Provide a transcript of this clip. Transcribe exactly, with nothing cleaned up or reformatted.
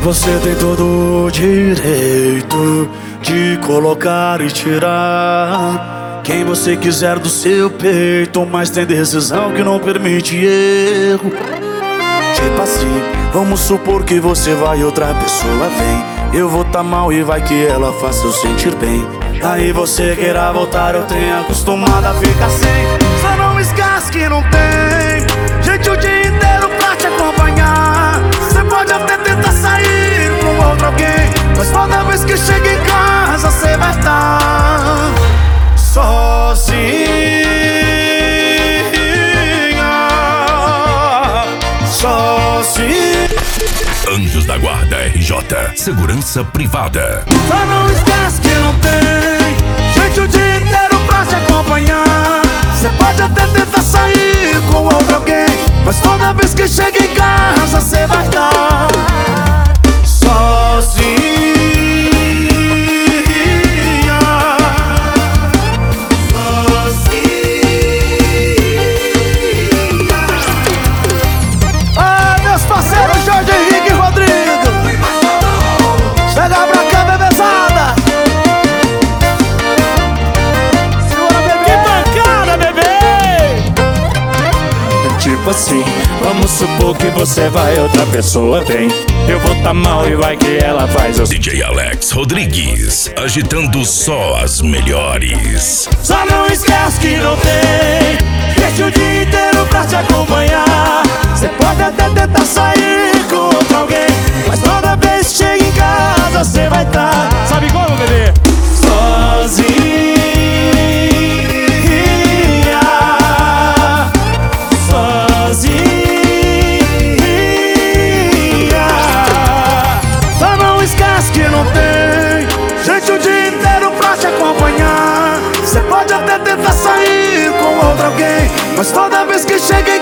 Você tem todo o direito de colocar e tirar quem você quiser do seu peito, mas tem decisão que não permite erro. Tipo assim, vamos supor que você vai e outra pessoa vem. Eu vou tá mal e vai que ela faça eu sentir bem. Aí você queira voltar, eu tenho acostumado a ficar sem. Só não esquece que não tem gente o dia inteiro pra te acompanhar. Você pode até tentar sair com outro alguém, mas toda vez que chega em casa você vai estar sozinha. Sozinha. Anjos da Guarda R J, segurança privada. Só não esquece que não tem gente o dia inteiro pra te acompanhar. Você pode até tentar sair com outro alguém, mas toda vez que chega em casa você vai estar sozinha. Ah, meus parceiros Jorge Henrique e Rodrigo, chega pra cá, bebezada. Segura, bebê. Que bancada, bebê. Tipo assim, vamos supor que você vai, outra pessoa vem. Eu vou tá mal e vai que ela faz eu... D J Alex Rodrigues, agitando só as melhores. Só não esquece que não tem gente o dia inteiro pra te acompanhar. Você pode até tentar sair com outro alguém, mas toda vez que chega em casa você vai estar, sabe como, bebê? Sozinha. Sozinha. Só não esquece que não tem gente o dia inteiro pra te acompanhar. Você pode até tentar sair com outro alguém, mas toda vez que chega